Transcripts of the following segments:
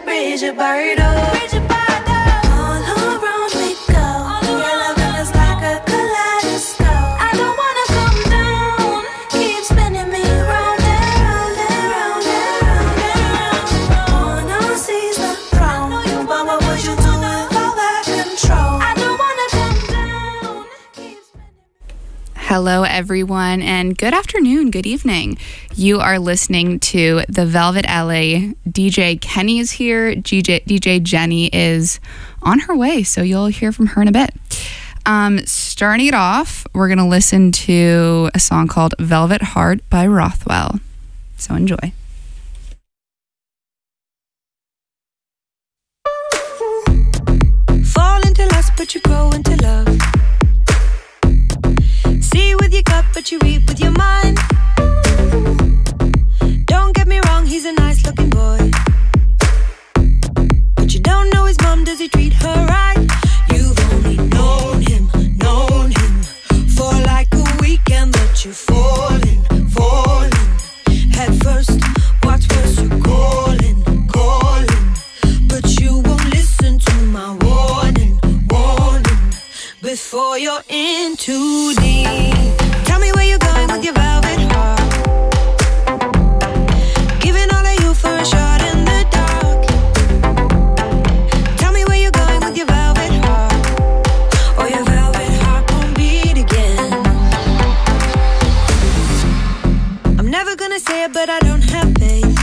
Bridget Bardot. All around we go. Your loving is like a kaleidoscope. I don't wanna come down. Keep spinning me round and round and round and round and round. Wanna seize the throne, but what would you do with all that control? I don't wanna come down. Keep spinning me. Hello, everyone, and good afternoon, good evening. You are listening to The Velvet LA. DJ Kenny is here. DJ Jenny is on her way, so you'll hear from her in a bit. Starting it off, we're going to listen to a song called Velvet Heart by Rothwell. So enjoy. Fall into lust, but you grow into love. See with your gut, but you read with your mind. Don't get me wrong, he's a nice looking boy, but you don't know his mom, does he treat her right? You've only known him for like a weekend, but you're falling head first. What's worse, you're calling, but you won't listen to my warning, before you're in too deep. Tell me where you're going with your velvet heart. Giving all of you for a shot in the dark. Tell me where you're going with your velvet heart, or your velvet heart won't beat again. I'm never gonna say it, but I don't have faith.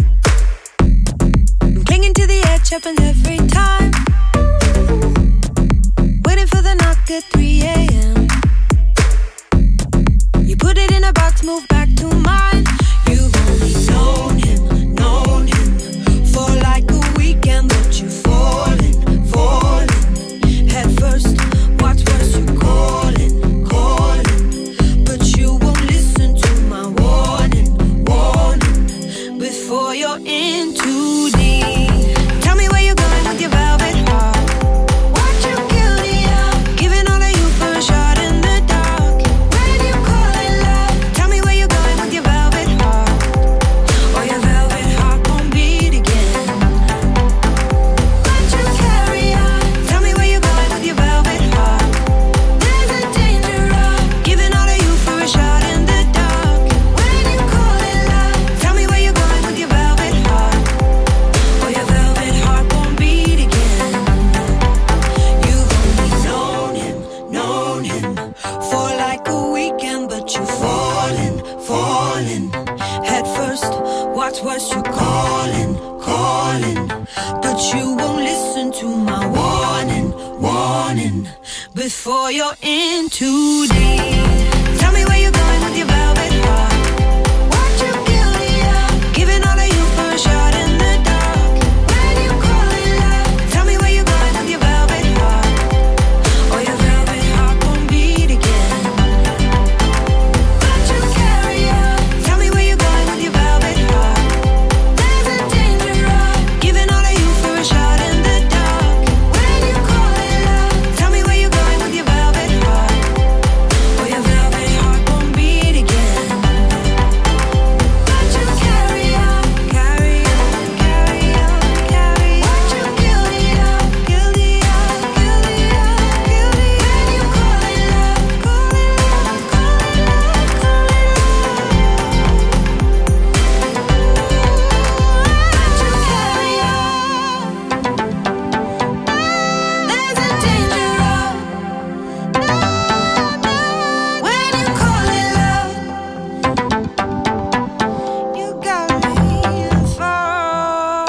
I'm clinging to the edge, happens every time. Waiting for the knock at 3 a.m. You put it in a box, move back to mine. You've only known him for like a weekend, but you're falling head first. What's worse, you're calling, but you won't listen to my warning, before you're in too deep. Tell me where you're going with your velvet heart. What you guilty of? Giving all of you for a shot in the dark. When you call it love. Tell me where you're going with your velvet heart, or your velvet heart won't beat again. But you carry on. Tell me where you're going with your velvet heart. There's a danger of giving all of you for a shot in the dark. When you call it love. Tell me where you're going with your velvet heart, or your velvet heart won't beat again. You've only known him for like a weekend, but you're falling head first. What's worse, you're calling, but you won't listen to my warning, before you're in too deep. Tell me where you're going with your velvet heart. What you guilty of? Giving all of you for a shot in the dark. When you call it love. Tell me where you're going with your velvet heart, or your velvet heart won't beat again. But you carry on. Tell me where you're going with your velvet heart. There's a danger of giving all of you for a shot in the dark. When you call it love. Tell me where you're going with your velvet heart, or your velvet heart won't beat again. But you carry on. What you guilty of? When you call it love. But you carry on. There's a danger of when you call it love. You got me far.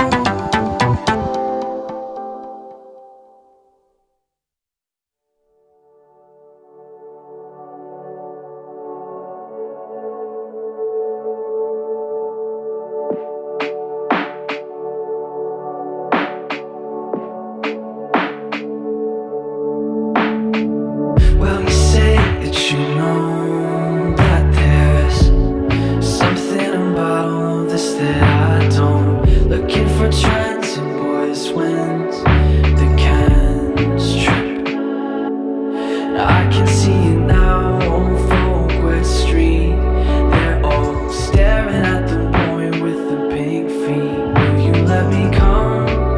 Well, you say that you know that there's something about all of this that I don't. Looking for trends and boys' wins that can strip. Now I can see it now on Folkwood Street. They're all staring at the boy with the pink feet. Will you let me come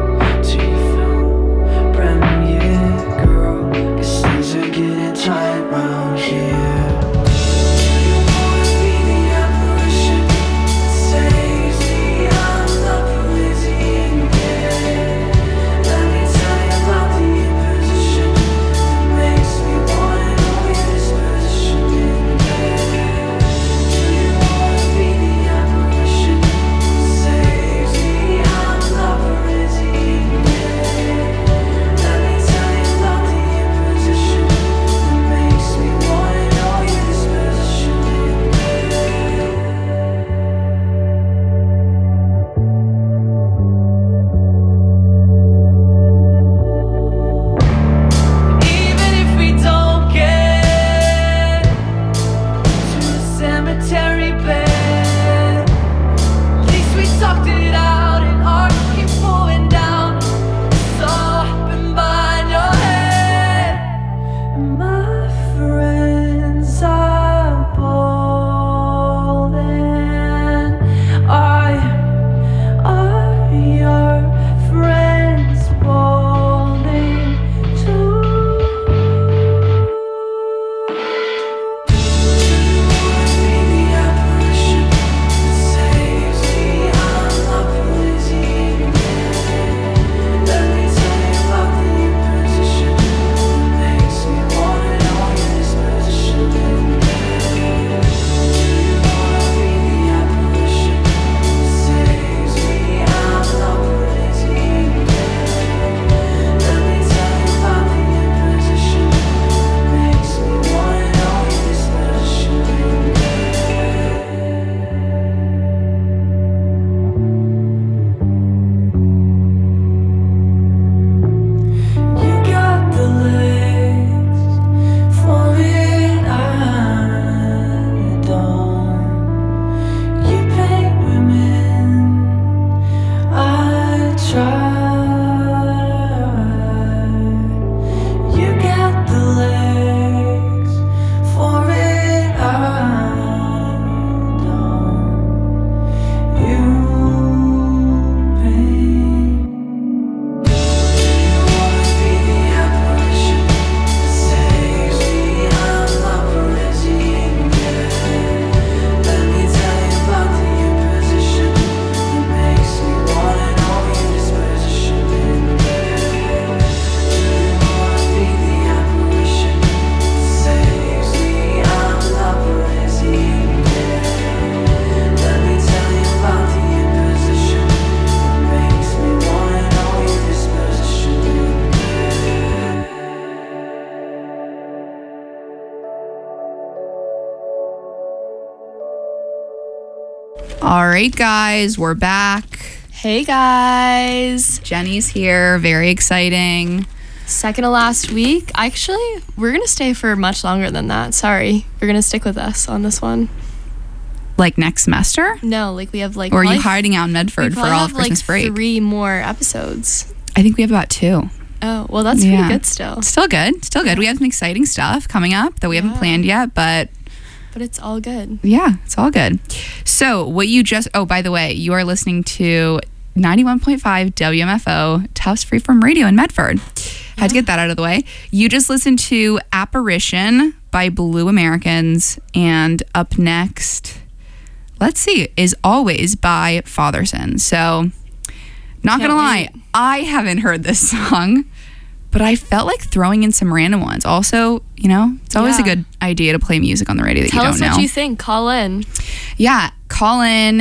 All right, guys, we're back. Hey guys. Jenny's here. Very exciting. Second to last week. Actually, we're going to stay for much longer than that. Sorry. We're going to stick with us on this one. Like next semester? No, like we have like... Or are you hiding out in Medford for all of Christmas break? 3 more episodes. I think we have about 2. Oh, well, that's pretty good still. Still good. Still good. We have some exciting stuff coming up that we haven't planned yet, but it's all good. Yeah, it's all good. So what you just... Oh, by the way, you are listening to 91.5 WMFO, Tufts Freeform Radio in Medford. Had to get that out of the way. You just listened to Apparition by Blue Americans, and up next, let's see, is Always by Fatherson. So, not gonna lie, I haven't heard this song, but I felt like throwing in some random ones. Also, you know, it's always a good idea to play music on the radio that you don't know. Tell us what you think. Call in. Yeah, call in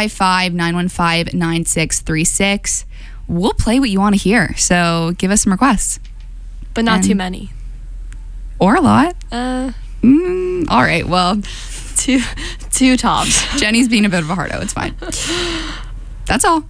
855-915-9636. We'll play what you want to hear. So give us some requests. But not too many. Or a lot. All right, well. Two tops. Jenny's being a bit of a hardo. It's fine. That's all.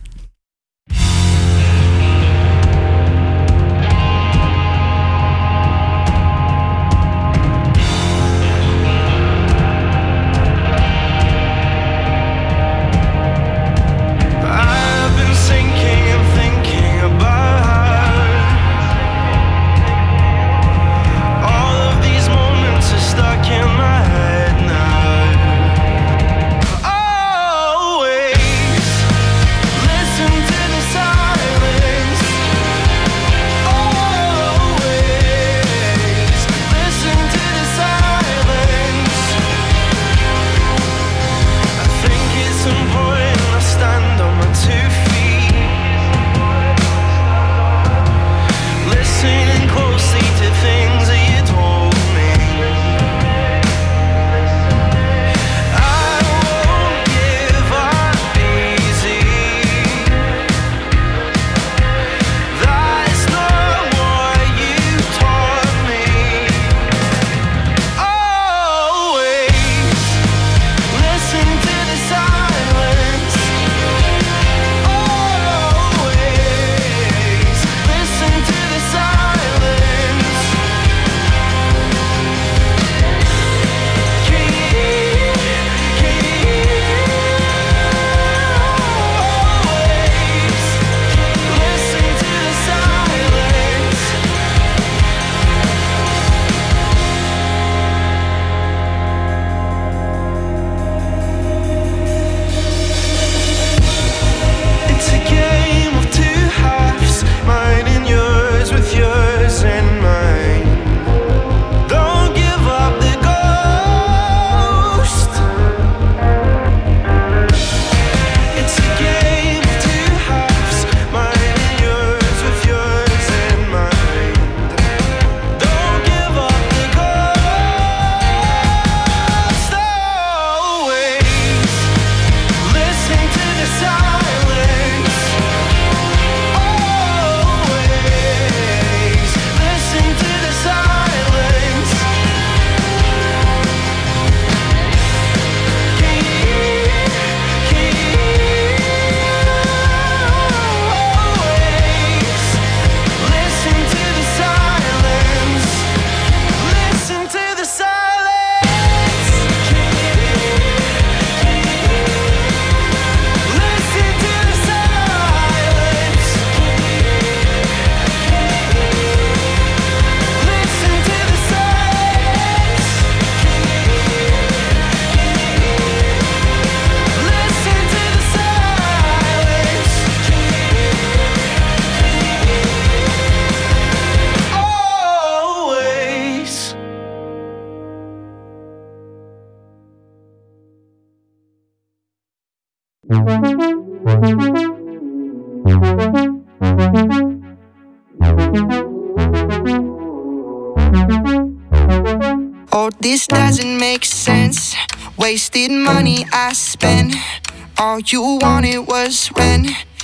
Oh, this doesn't make sense. Wasted money I spent. All you wanted was rent.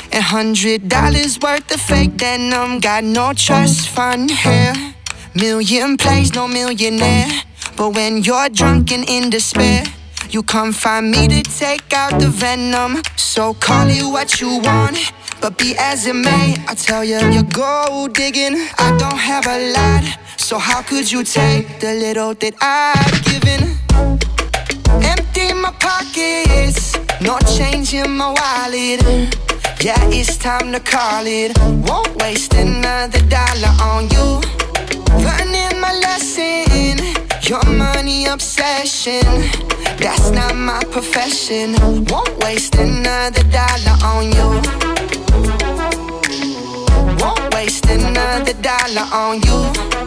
$100 worth of fake denim. Got no trust fund here. Million plays, no millionaire. But when you're drunk and in despair, You come find me to take out the venom. So call it what you want, but be as it may. I tell you, you're gold digging. I don't have a lot, so how could you take the little that I've given? Empty my pockets, no change in my wallet. Yeah, it's time to call it. Won't waste another dollar on you. Learning my lesson, your money obsession, that's not my profession. Won't waste another dollar on you. Won't waste another dollar on you.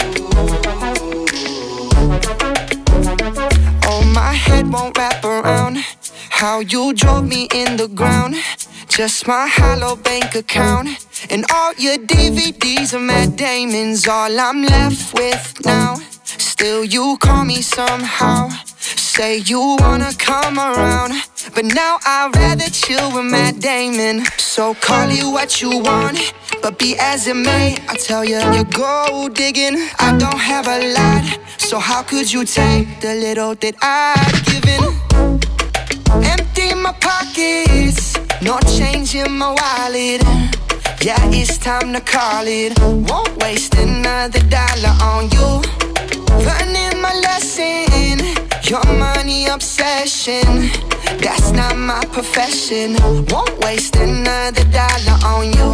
Oh, my head won't wrap around how you drove me in the ground. Just my hollow bank account and all your DVDs of Matt Damon's all I'm left with now. Still you call me somehow, say you wanna come around, but now I'd rather chill with Matt Damon. So call it what you want, but be as it may. I tell you, you're gold digging. I don't have a lot, so how could you take the little that I've given? Empty my pockets, no change in my wallet. Yeah, it's time to call it. Won't waste another dollar on you. Learning my lesson, your money obsession, that's not my profession. Won't waste another dollar on you.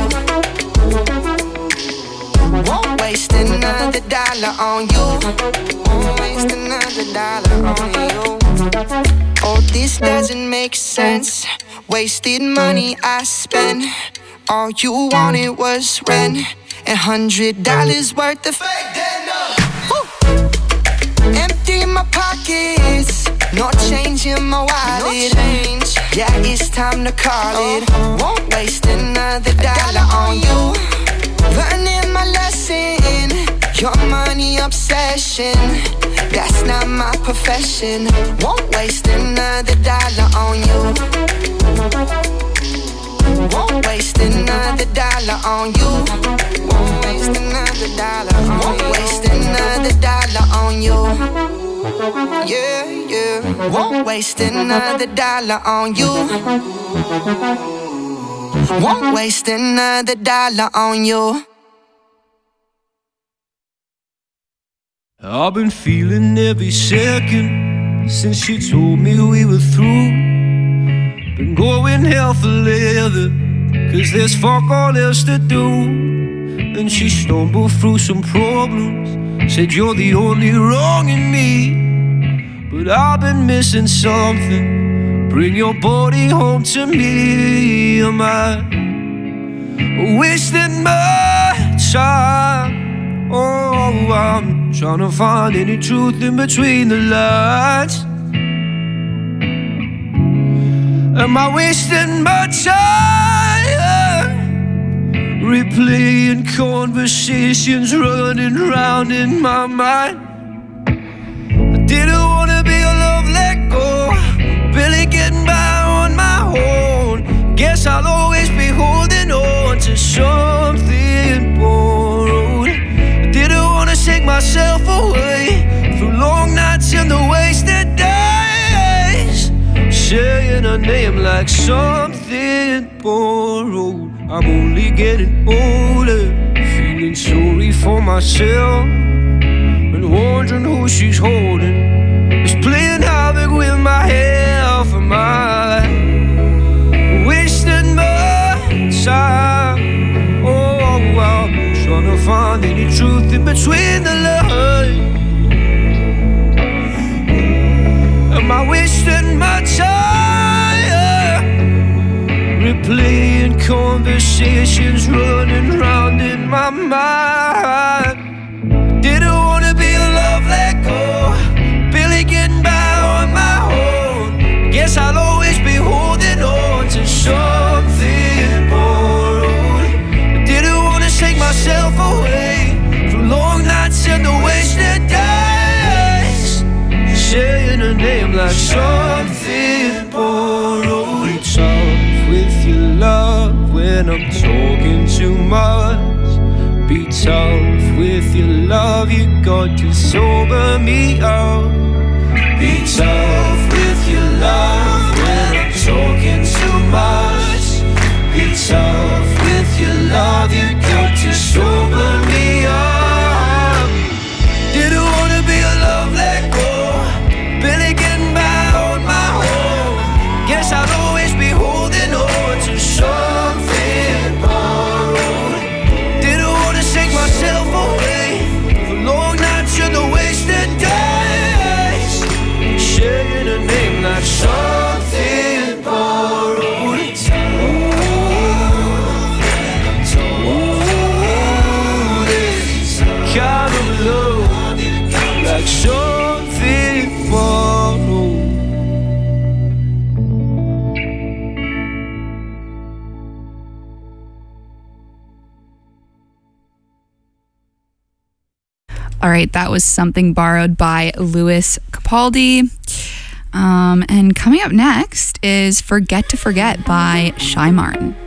Won't waste another dollar on you. Won't waste another dollar on you. Oh, this doesn't make sense. Wasted money I spent. All you wanted was rent and $100 worth of fake dinner. Empty my pockets, no change in my wallet. Yeah, it's time to call it. Won't waste another dollar on you. Learning my lesson, your money obsession, that's not my profession. Won't waste another dollar on you. Won't waste another dollar on you. Won't waste another dollar on you. Won't waste another dollar on you. Yeah, yeah. Won't waste another dollar on you. Won't waste another dollar on you. I've been feeling every second since she told me we were through. Been going hell for leather, cause there's fuck all else to do. And she stumbled through some problems, said you're the only wrong in me. But I've been missing something, bring your body home to me. Am I wasting my time? Oh, I'm trying to find any truth in between the lines. Am I wasting my time? Replaying conversations running round in my mind. I didn't wanna be a love let go, barely getting by on my own. Guess I'll always be holding on to something borrowed. I didn't wanna shake myself away through long nights and the wasted days, saying a name like something borrowed. I'm only getting older, feeling sorry for myself, and wondering who she's holding is playing havoc with my health. Am I wasting my time? Oh, I'm trying to find any truth in between the lines. Am I wasting my time? Replaying conversations running round in my mind. Didn't wanna be a love let go, barely getting by on my own. Guess I'll always be holding on to something borrowed. I didn't wanna shake myself away from long nights and the wasted days, saying a name like something borrowed. It's off with your love when I'm talking too much. Be tough with your love, you got to sober me up. Be tough with your love when I'm talking too much. Be tough with your love, you got to sober me up. Didn't wanna be a love let go, barely getting by on my own. Guess I'll always be holding on to something borrowed. Didn't wanna shake myself away for long nights and the wasted days, sharing a name like something borrowed. Kind of love like something borrowed. All right, that was Something Borrowed by Lewis Capaldi. And coming up next is Forget to Forget by Shy Martin.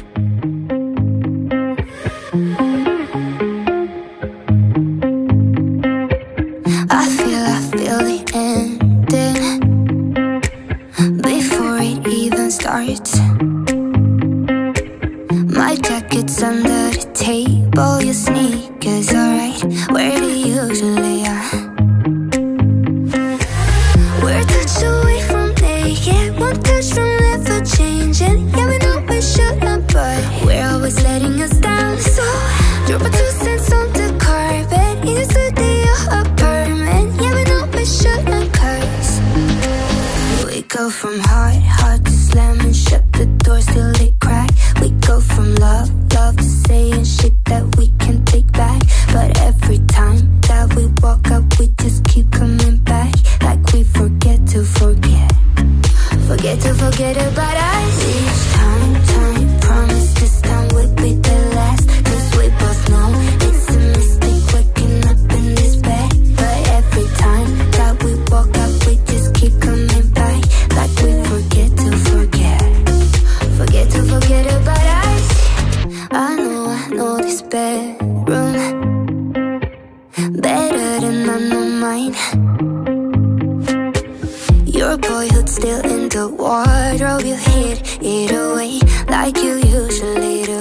I feel the ending before it even starts. My jacket's under the table, your sneakers are right where they usually are. We're a touch away from naked, one touch from never changing. Yeah, we know we shouldn't, but we're always letting us down. So drop a 2 cents on the carpet in your studio apartment. Yeah, we know we shouldn't curse. We go from heart to slam and shut the doors till they crack. We go from love to saying shit that we can take back. But every time that we walk up, we just keep coming back. Like we forget to forget. Forget to forget about us. Each time, promise this time will be the last. Cause we both know it's a mistake waking up in this bed. But every time that we walk up, we just keep coming back. Like we forget to forget. Forget to forget about us. I know this bedroom better than I know mine. Your boyhood still in the wardrobe, you hid it away like you usually do.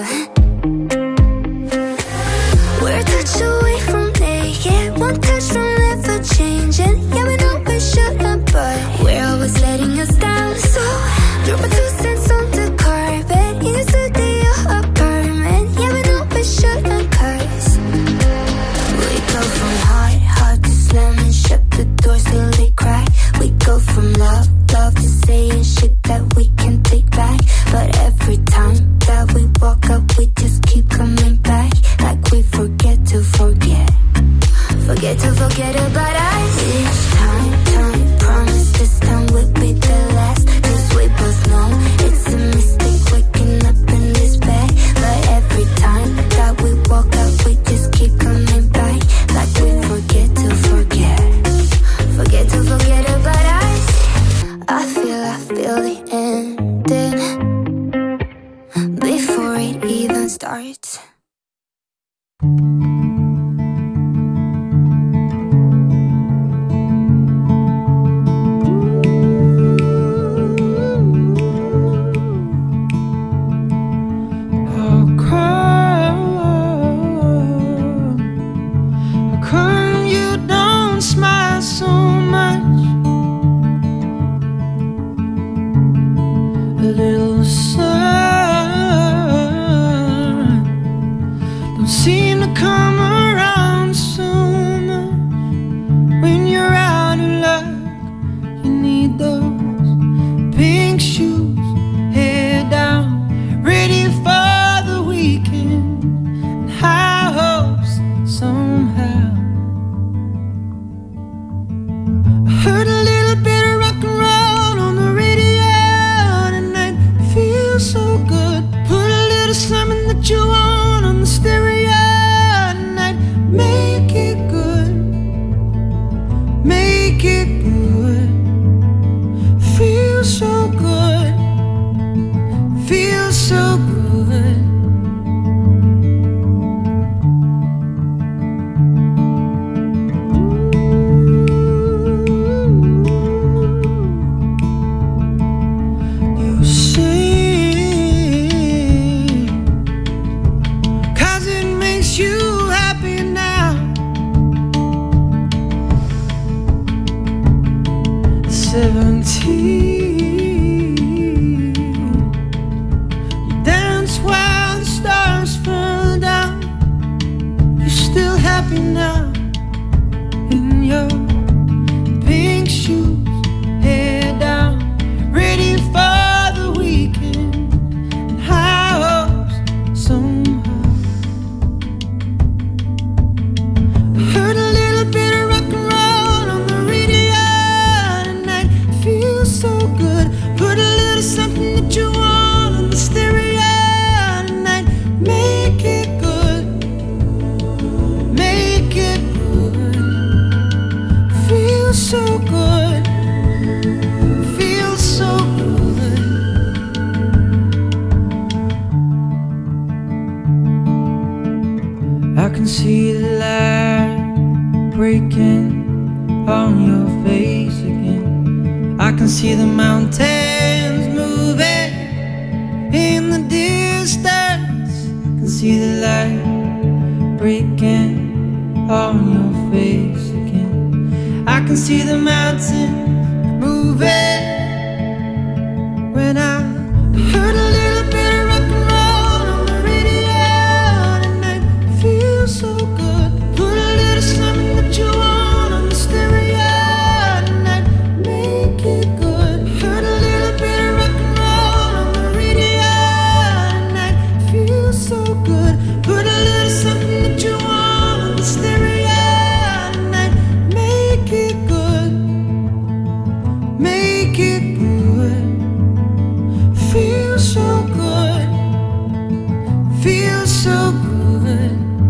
We're a touch away from naked, one touch from never changing. Yeah, we know we shouldn't, but we're always letting us down. So drop a 2 cents on the carpet in your studio apartment. Yeah, we know we shouldn't curse. We go from heart to slam and shut the doors till they crack. We go from love to saying shit that we can take back. But every time that we walk up, we just keep coming back. Like we forget to forget. Forget to forget about us. Each time, promise this time will be the last. Cause we both know it's a mistake waking up in this bed. But every time that we walk up, we just keep coming back. Like we forget to forget. Forget to forget about us. I feel the ending before it even starts. 17. You dance while the stars fall down. You're still happy now in your pink shoes, head down, ready for the weekend and high hopes somehow. I heard a little bit of rock and roll on the radio tonight. Feels so good. Put a little something that you want on the stereo tonight. Make it good. Make it good. Feels so good. Feels so good. I can see the light breaking on your face again. I can see the mountains moving in the distance. I can see the light breaking on your face again. I can see the mountains moving. When I heard a little bit of rock and roll on the radio tonight, it feels so good. Put a little something that you want on the stereo tonight. Make it good. Heard a little bit of rock and roll on the radio tonight. It feels so good. Put a little something that you want on the stereo tonight. Make it good. Make it good. Feels so good. Feels so good.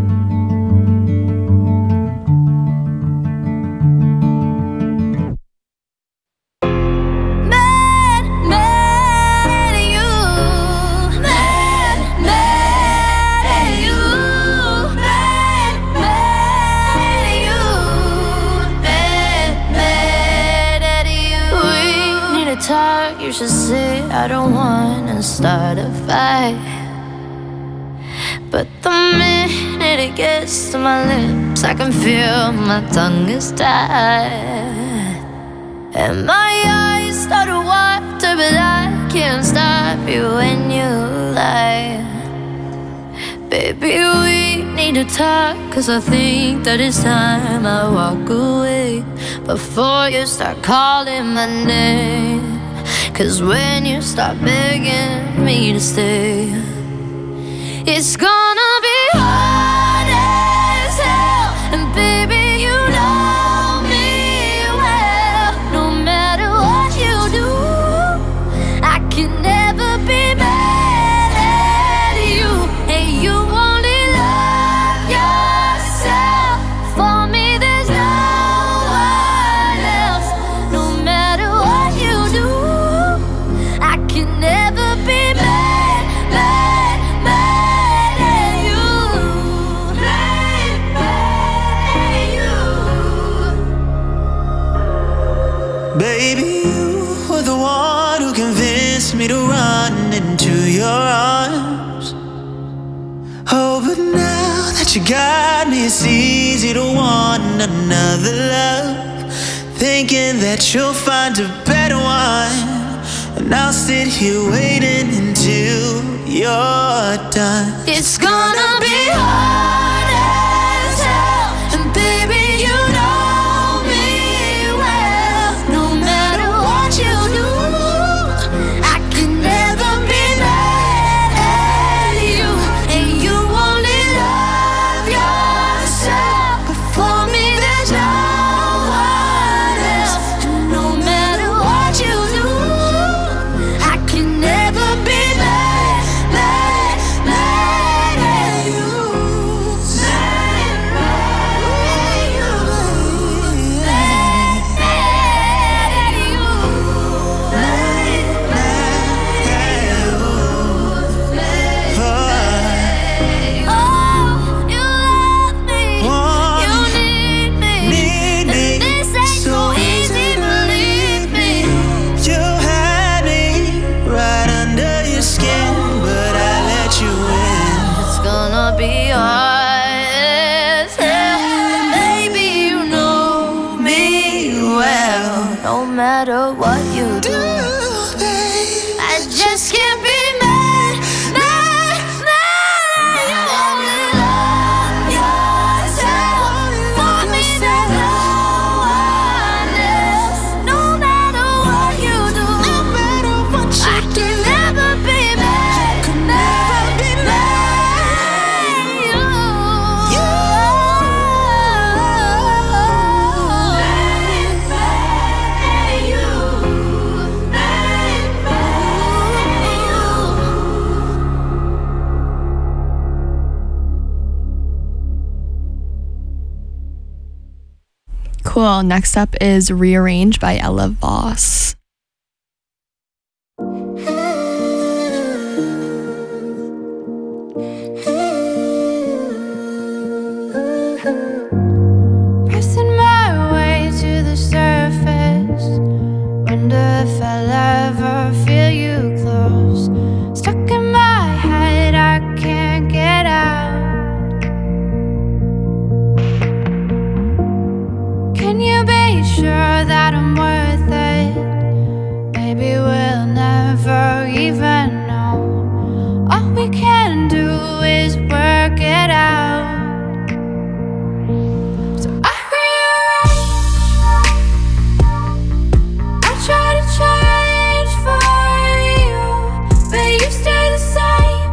Mad, mad at you. Mad, mad at you. Mad, mad at you. Mad, mad at you. We need to talk, you should sit. I don't wanna start a fight, but the minute it gets to my lips, I can feel my tongue is tied, and my eyes start to water, but I can't stop you when you lie. Baby, we need to talk, 'cause I think that it's time I walk away before you start calling my name. 'Cause when you start begging me to stay, it's gonna be hard as hell. And baby, you know me well. No matter what you do, I can never be mad at you. And you only love yourself. For me, there's no one else. No matter what you do, I can never be mad, mad, mad at you. Mad, mad at you. Baby, you were the one who convinced me to run into your arms. Oh, but now that you got me, it's easy to want another love, thinking that you'll find a better one. And I'll sit here waiting until you're done. It's gonna be hard as hell. And baby, you know me well. No matter what you do, I can never be mad at you. And you only love yourself. But for me, there's no one else. And no matter what you do, I can never be mad, mad, mad at you. matter what you do. I just can't be mad, mad, mad. You only love yourself. For me, there's no one else. No matter what you do, no matter what you I do, can never be mad, can never be mad. You. Cool. Next up is Rearrange by Ella Voss. Pressing my way to the surface. Wonder if I'll ever feel you close. Stuck in my head, I can't get out. Can you be sure that I'm worth it? Maybe we'll never even know. All we can do is work it out. So I rearrange. I try to change for you, but you stay the same.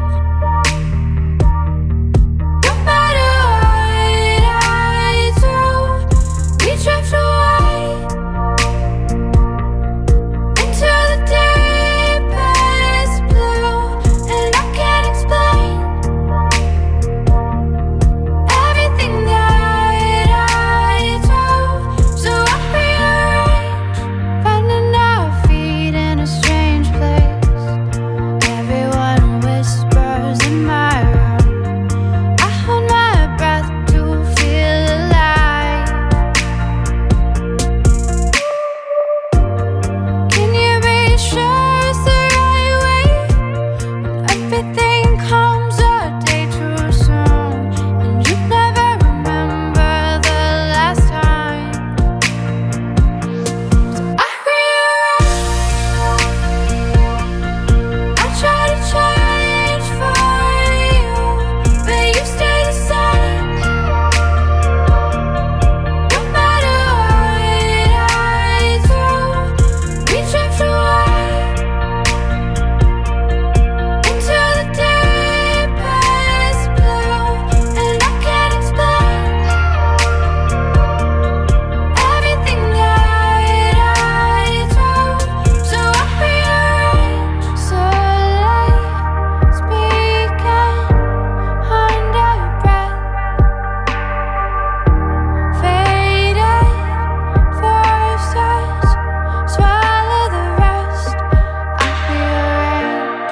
No matter what I do, we drift away into the deepest blue, and I can't explain everything that I do. So I rearrange, finding our feet in a strange place. Everyone whispers in my room. I hold my breath to feel alive. Can you be sure it's the right way when everything comes a day too soon and you never remember the last time? So I rearrange. I try to change for you, but you stay the same. No matter what I do, we drift away into the deepest blue, and I can't explain everything that I do. So I rearrange, slowly speaking under breath, faded first touch, swallow the rest. I rearrange.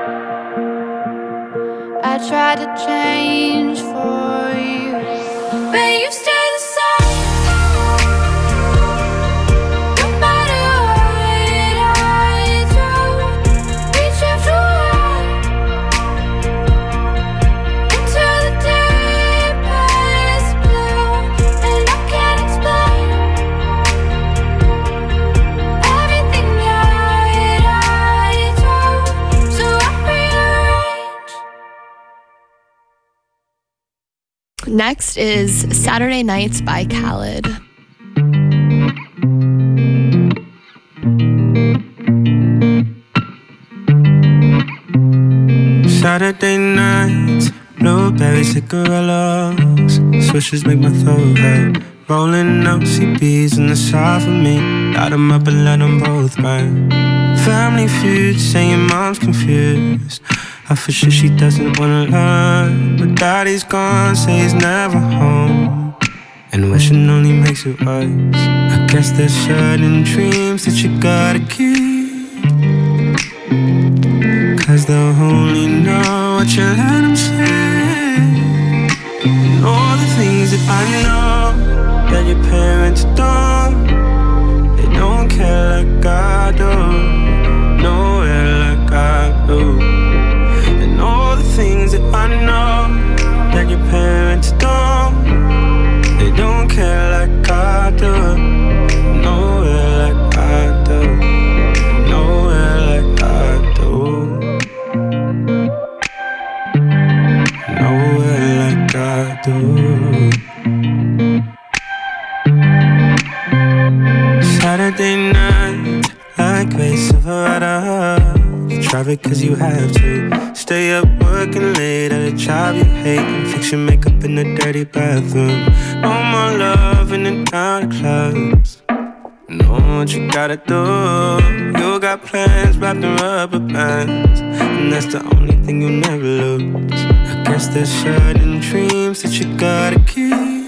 I try to change for you, but you stay the same. No matter what I do, we drift away into the deepest blue, and I can't explain everything that I do. So I rearrange. Next is Saturday Nights by Khaled. Saturday nights, blueberry cigarillos, swishes make my throat hurt. Rolling up CBs in the side for me, light 'em up and let 'em both burn. Family feud, saying mom's confused. I for sure she doesn't wanna learn, but daddy's gone, say he's never home. And wishing only makes it worse. I guess there's certain dreams that you gotta keep, 'cause they'll only know what you let them say. And all the things that I know that your parents don't, they don't care like I do, nowhere like I do. And all the things that I know that your parents don't, they don't care like I do, nowhere like I do. Saturday night, like Grace Silverado. You traffic cause you have to. Stay up working late at a job you hate and fix your makeup in the dirty bathroom. No more love in the dark clubs. Know what you gotta do. You got plans wrapped in rubber bands, and that's the only thing you'll never lose. I guess there's certain dreams that you gotta keep,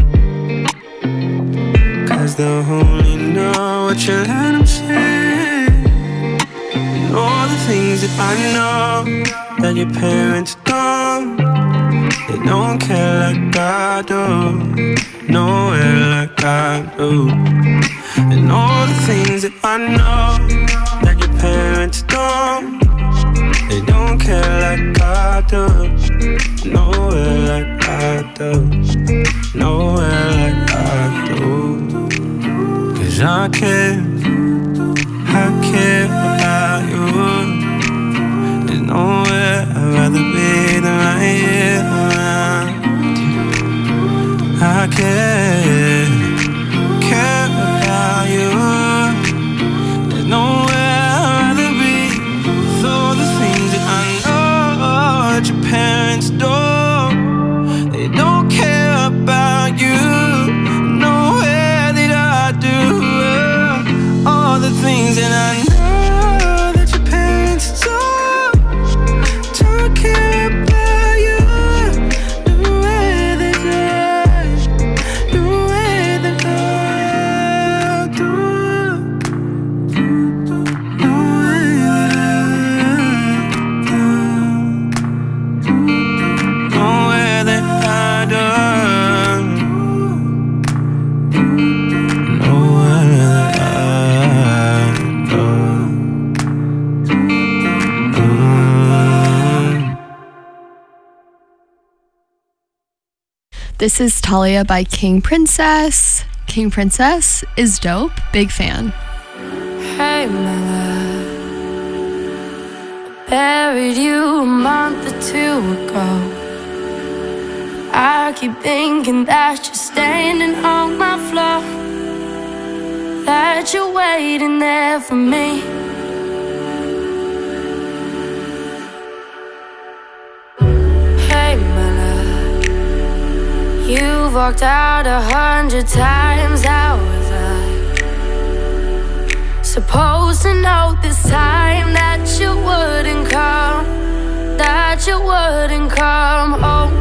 cause they'll only know what you let them say. And all the things that I know that your parents don't, they don't care like I do, nowhere like I do. And all the things that I know that your parents don't, they don't care like I do, nowhere like I do, nowhere like I do. Cause I care about you. There's nowhere I'd rather be than right here around you. I care about you. There's nowhere I'd rather be. With all the things that I know that your parents do, they don't care about you, nowhere that I do. All the things that I know that your parents don't care about you, nowhere that I do. Nowhere that I do. This is Talia by King Princess. King Princess is dope. Big fan. Hey, my love, I buried you a month or two ago. I keep thinking that you're standing on my floor, that you're waiting there for me. Hey, my love, you've walked out 100 times. How was I supposed to know this time that you wouldn't come, that you wouldn't come home?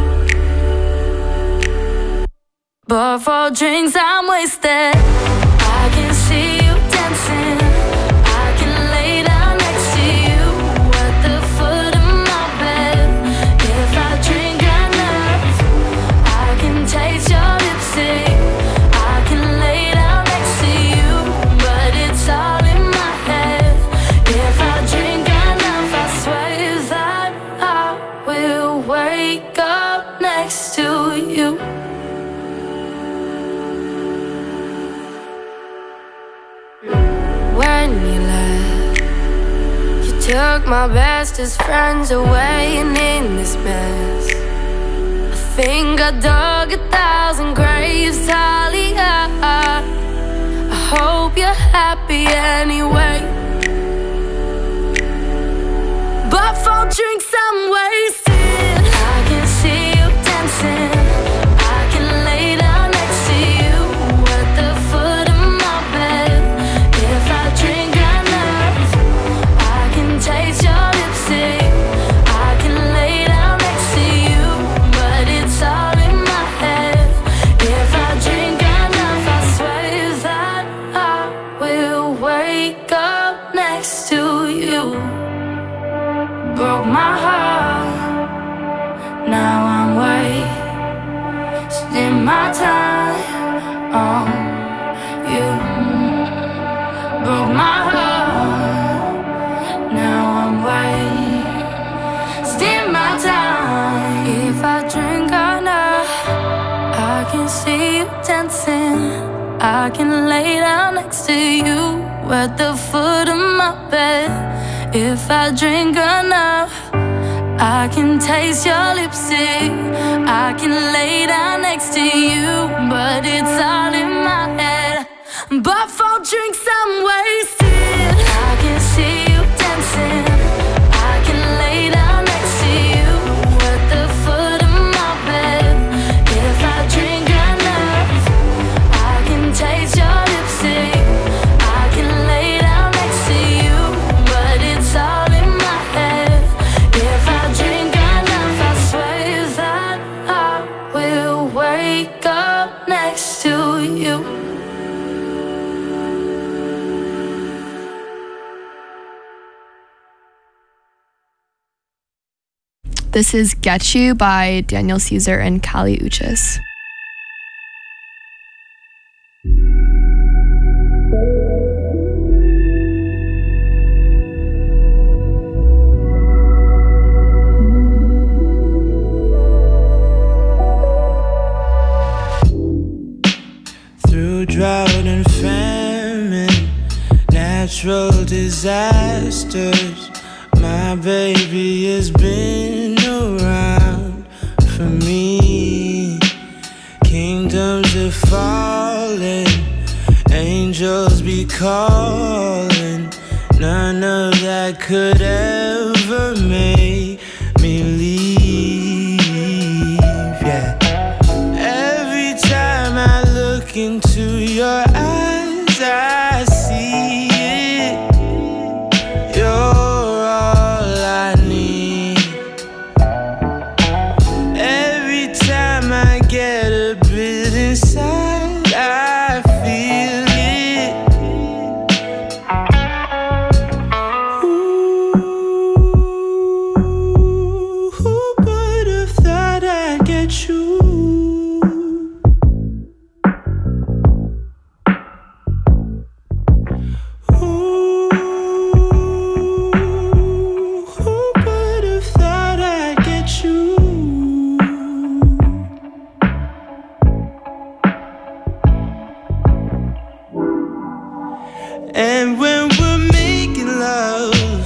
But for drinks I'm wasted. I can see you dancing, I can lay down next to you at the foot of my bed. If I drink enough, I can taste your lipstick. I can lay down next to you, but it's all in my head. If I drink enough, I swear that I will wake up next to you. When you left, you took my bestest friends away, and in this mess, I think I dug 1,000 graves, Talia. I hope you're happy anyway. But for drinks I'm wasted. I can see you dancing, I can lay down next to you at the foot of my bed. If I drink enough, I can taste your lipstick. I can lay down next to you, but it's all in my head. If I drink enough, I swear that I will wake up next to you. Broke my heart, now I'm wasting my time on you. Broke my heart, now I'm wasting my time. If I drink enough, I can see you dancing, I can lay down next to you at the foot of my bed. If I drink enough, I can taste your lipstick. I can lay down next to you, but it's all in my head. but 4 drinks I'm wasted. I can see you dancing, I can lay down next to you at the foot of my bed. If I drink enough, I can taste your lipstick, I can lay down next to you, but it's all in my head. If I drink enough, I swear that I will wake up next to you. This is Get You by Daniel Caesar and Kali Uchis. Through drought and famine, natural disasters, my baby has been around for me. Kingdoms are falling, angels be calling. None of that could ever make me leave, yeah. Every time I look into your eyes, I see it. You're all I need. Every time I get a bit inside, I feel it. Ooh, who would have thought I'd get you? And when we're making love,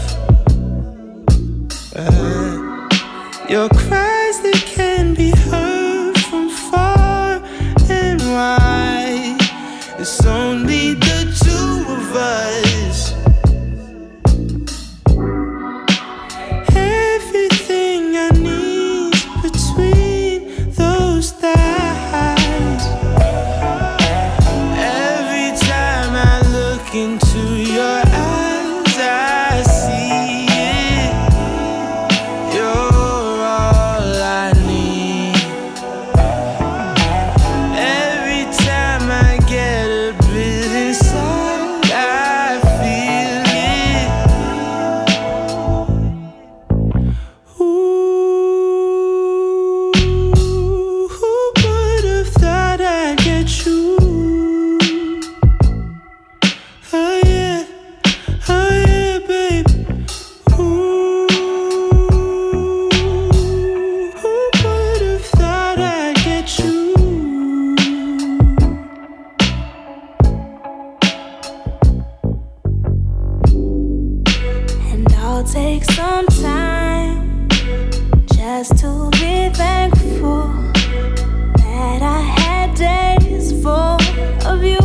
your cries, they can be heard from far and wide. It's only the two of us. Everything I need between those thighs. Every time I look into your eyes, I see it. You're all I need. Every time I get a bit inside, I feel it. Ooh, who would have thought I'd get you? Oh yeah, babe. Ooh, who would have thought I'd get you? And I'll take some time just to be thankful that I had days full of you,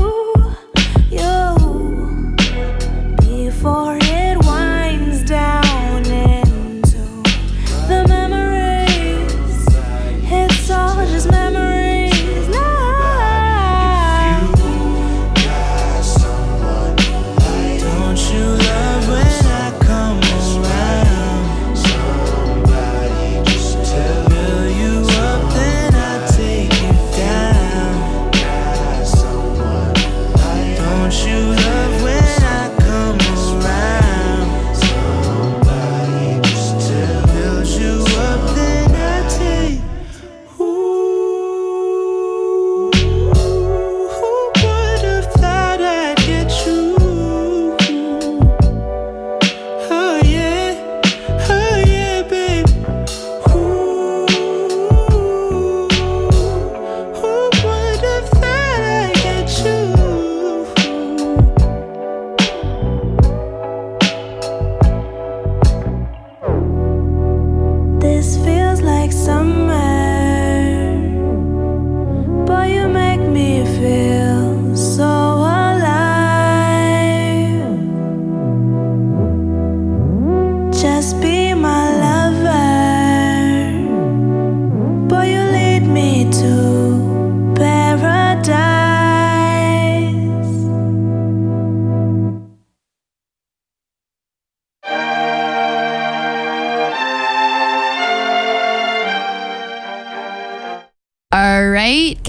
before it winds down into the memories. It's all just memories now. Don't you love when I come around?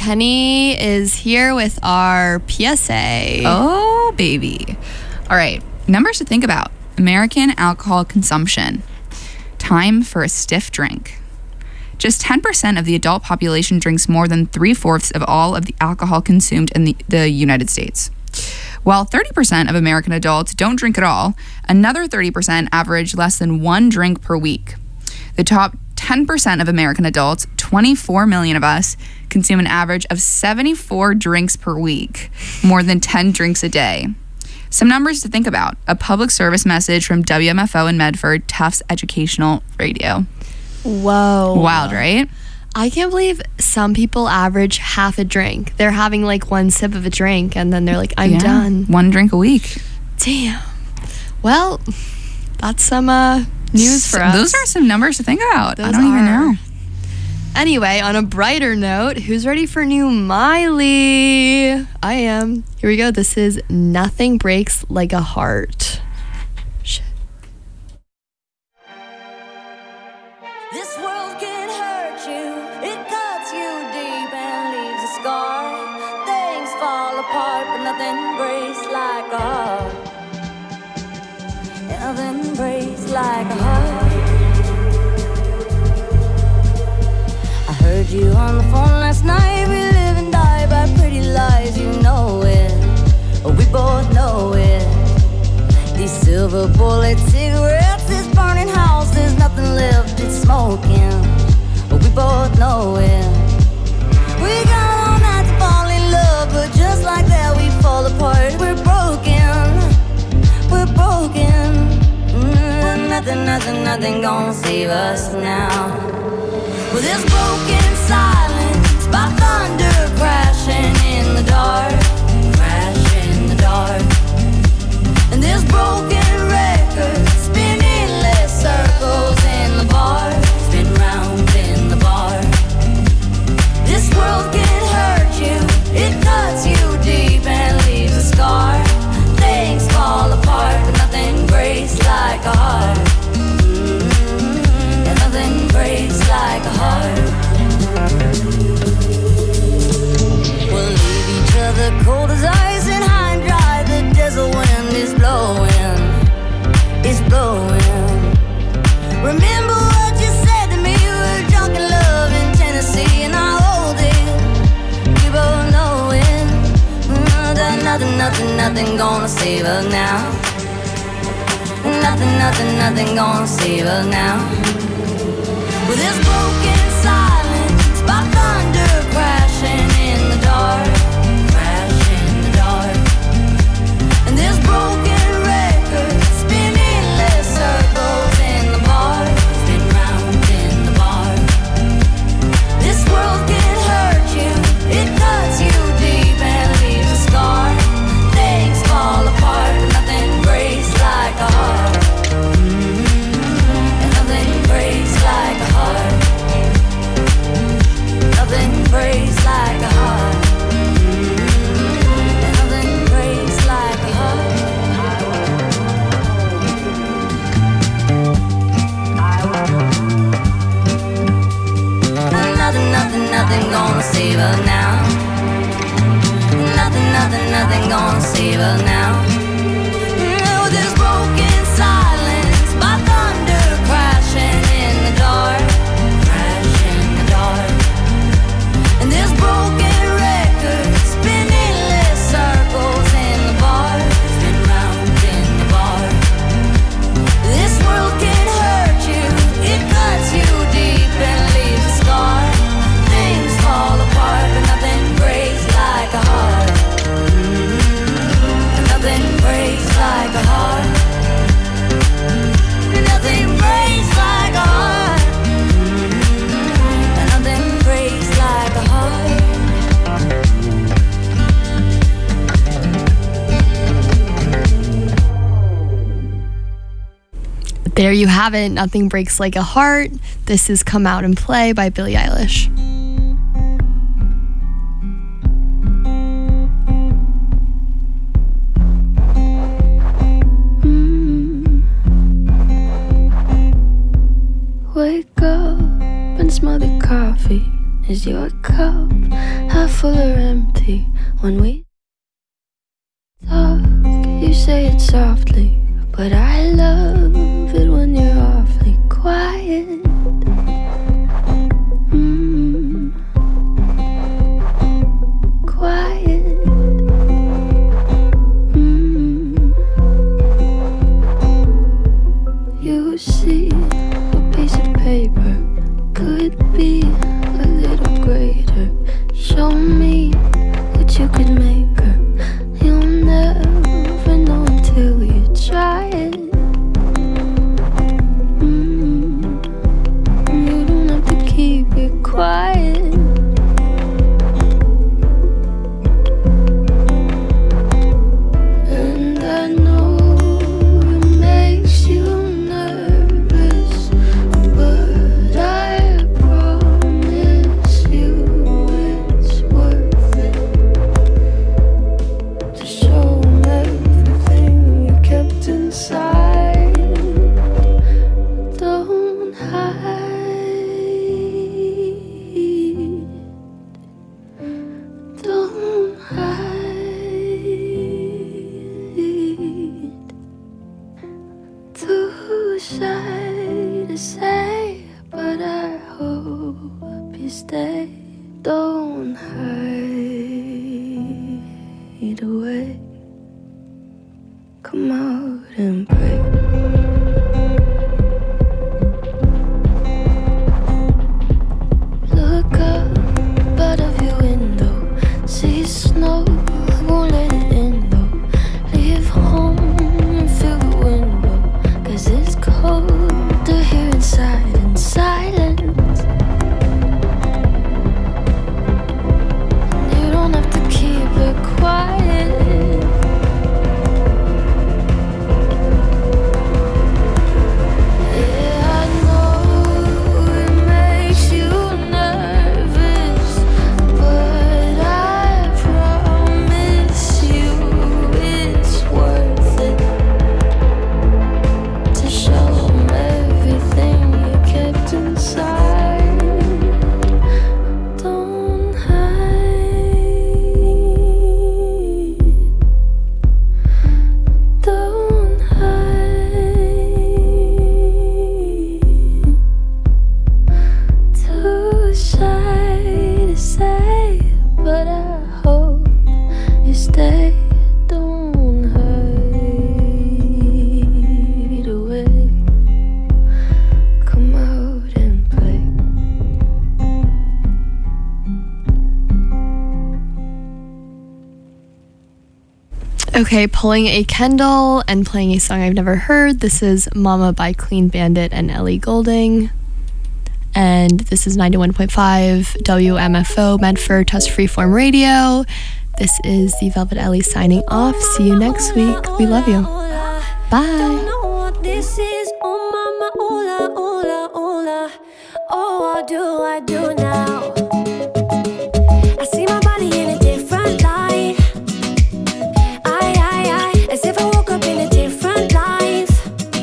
Kenny is here with our PSA. Oh, baby. All right. Numbers to think about. American alcohol consumption. Time for a stiff drink. Just 10% of the adult population drinks more than 3/4 of all of the alcohol consumed in the United States. While 30% of American adults don't drink at all, another 30% average less than 1 drink per week. The top 10% of American adults, 24 million of us, consume an average of 74 drinks per week, more than 10 drinks a day. Some numbers to think about. A public service message from WMFO in Medford, Tufts Educational Radio. Whoa. Wild, right? I can't believe some people average half a drink. They're having like 1 sip of a drink and then they're like, I'm done. 1 drink a week. Damn. Well, that's some news for us. Those are some numbers to think about. Those I don't even are. know. Anyway, on a brighter note, who's ready for new Miley? I am. Here we go. This is Nothing Breaks Like a Heart. Shit. This world can hurt you, it cuts you deep and leaves a scar. Things fall apart, but nothing breaks like a heart. Nothing breaks like a heart. I heard you on the phone last night. We live and die by pretty lies, you know it. We both know it. These silver bullet cigarettes, this burning house, there's nothing left, it's smoking. We both know it. We got all night to fall in love, but just like that we fall apart. We're broken, we're broken. Nothing gonna save us now. Well, this broken silence by thunder crashing in the dark, crash in the dark. And this broken record spin endless circles in the bar, spin round in the bar. This world can hurt you, it cuts you deep and leaves a scar. Things fall apart, but nothing breaks like a heart. And nothing breaks like a heart. We'll leave each other cold as ice and high and dry. The desert wind is blowing, it's blowing. Remember what you said to me? We were drunk in love in Tennessee, and I hold it. We both know it. That nothing gonna save us now. Nothing gonna save us now. With this broken silence by thunder crashing in the dark, crash in the dark. And this broken record spin endless circles in the bar, spin round in the bar. This world can hurt you, it cuts you deep and leaves a scar. Things fall apart, but nothing breaks like a heart. And nothing breaks like a heart. Nothing breaks like a heart. And nothing breaks like a heart. Nothing gonna save us now. Nothing gonna save us now. With this broken silence by thunder crashing in the dark, crash in the dark. And this broken record spin endless circles in the bar, spin round in the bar. This world can hurt you, it cuts you deep and leaves a scar. Things fall apart, but nothing breaks like a heart. Nothing breaks like a heart. Nothing breaks like a heart. Nothing breaks like a heart. There you have it. Nothing Breaks Like a Heart. This is Come Out and Play by Billie Eilish. Wake up and smell the coffee Is your cup half full or empty? When we talk, you say it softly, but I love it when you're awfully quiet. Quiet. You see, a piece of paper could be a little greater. Show me what you could make her. You'll never know until you try it. You don't have to keep it quiet. And I know it makes you nervous, but I promise you it's worth it to show 'em everything you kept inside. Don't hide, don't hide. Too shy to say, but I hope you stay. Don't hide away. Come out and play. Look up out of your window, see snow, won't let it in though. Leave home and fill the window, 'cause it's colder here inside in silence. You don't have to keep it quiet. Yeah, I know it makes you nervous, but I promise you it's worth it to show 'em everything you kept inside. Don't hide, don't hide. Too shy to say, but I hope you stay. Don't hide away. Come out and play. Okay, pulling a Kendall and playing a song I've never heard. This is Mama by Clean Bandit and Ellie Goulding. And this is 91.5 WMFO, Medford, Test Freeform Radio. This is the Velvet Ellie signing off. See you next week. We love you. Bye. Don't know what this is. Oh mama, hola, hola, hola. Oh, what do I do now? I see my body in a different light. I, as if I woke up in a different life.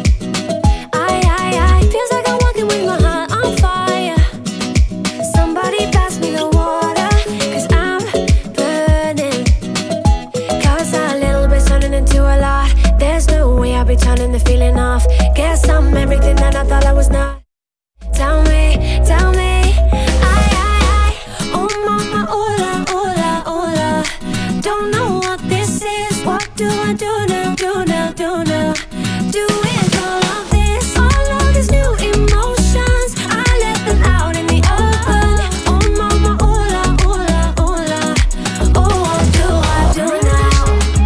I, feels like I'm walking with my heart on fire. Somebody pass me the water, 'cause I'm burning. 'Cause a little bit's turning into a lot. There's no way I'll be turning the feeling off. Guess I'm everything that I thought I was not. Tell me, I, oh mama, hola, hola, hola. Don't know what this is. What do I do now, do now, do now? Do with all of this, all of these new emotions. I let them out in the open. Oh mama, hola, hola, hola. Oh, what do I do now?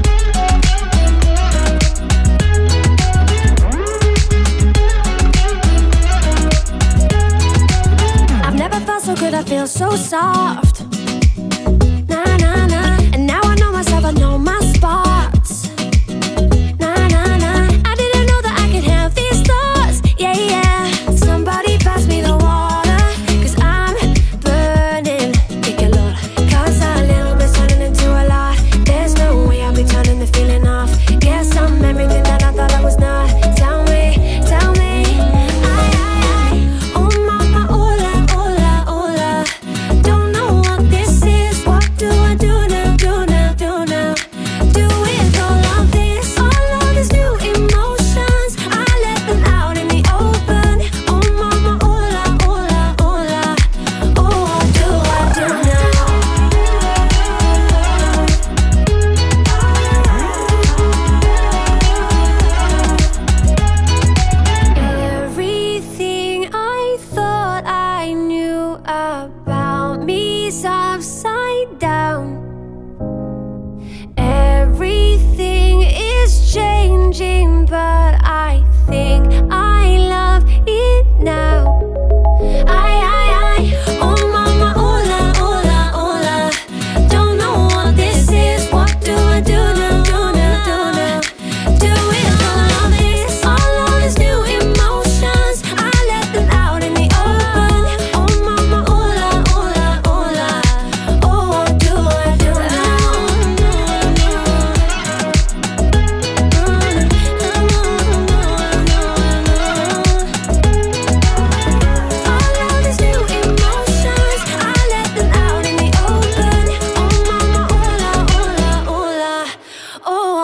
I've never felt so good, I feel so soft. Nah, nah, nah. And now I know myself, I know my spots. Nah, nah, nah. I didn't know that I could have these thoughts. Yeah, yeah. Somebody pass me the water, 'cause I'm burning. Que calor. 'Cause a little bit's turning into a lot. There's no way I'll be turning the feeling off. Guess I'm everything that I thought I was not. Tell me, I, oh mama, hola, hola, hola. Don't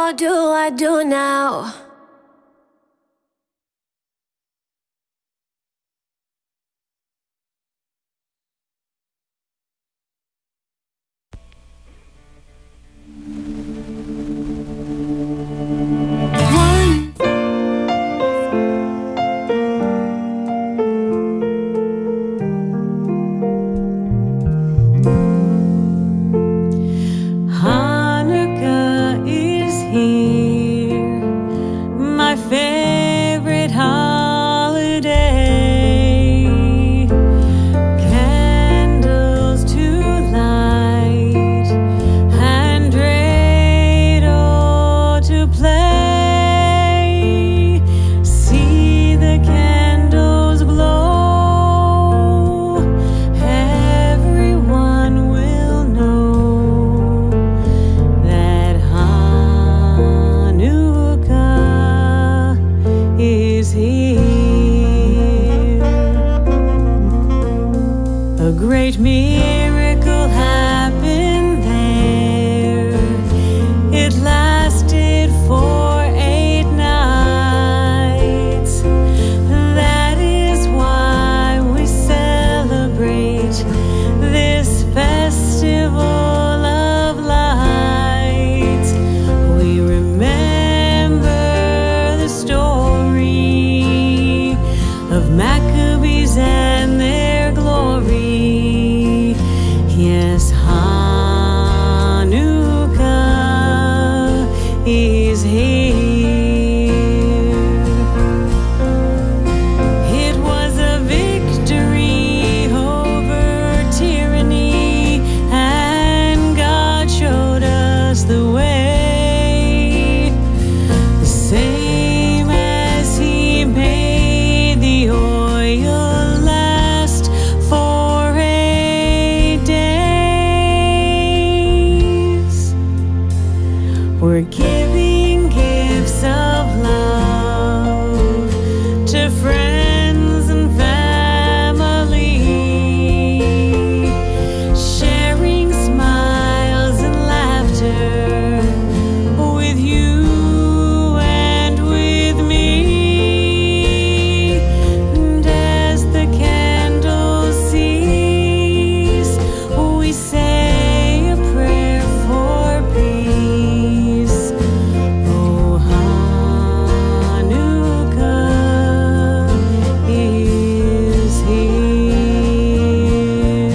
What do I do now? Hanukkah is here, my favorite holiday. Candles to light and dreidel to play. See the candles glow, everyone will know that Hanukkah is here. A great miracle happened there. It lasted for 8 nights. That is why we celebrate this festival of lights. We remember the story of Maccabees and their glory. Yes, Hanukkah is here. It was a victory over tyranny, and God showed us the way. The same as He made the oil last for 8 days. We're giving gifts of love to friends and family, sharing smiles and laughter with you and with me. And as the candles cease, we say a prayer for peace. Oh, Hanukkah is here.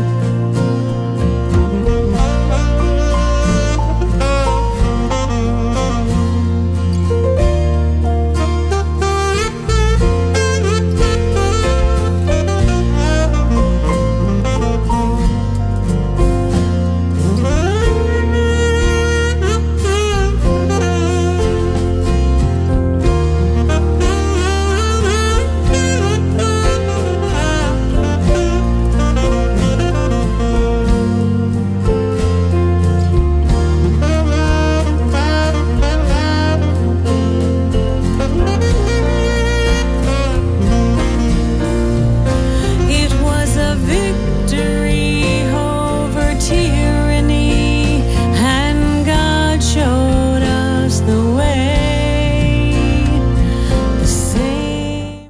It was a victory over tyranny, and God showed us the way. The same.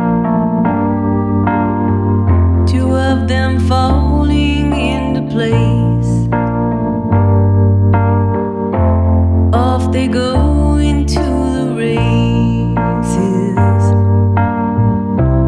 Two of them falling into place.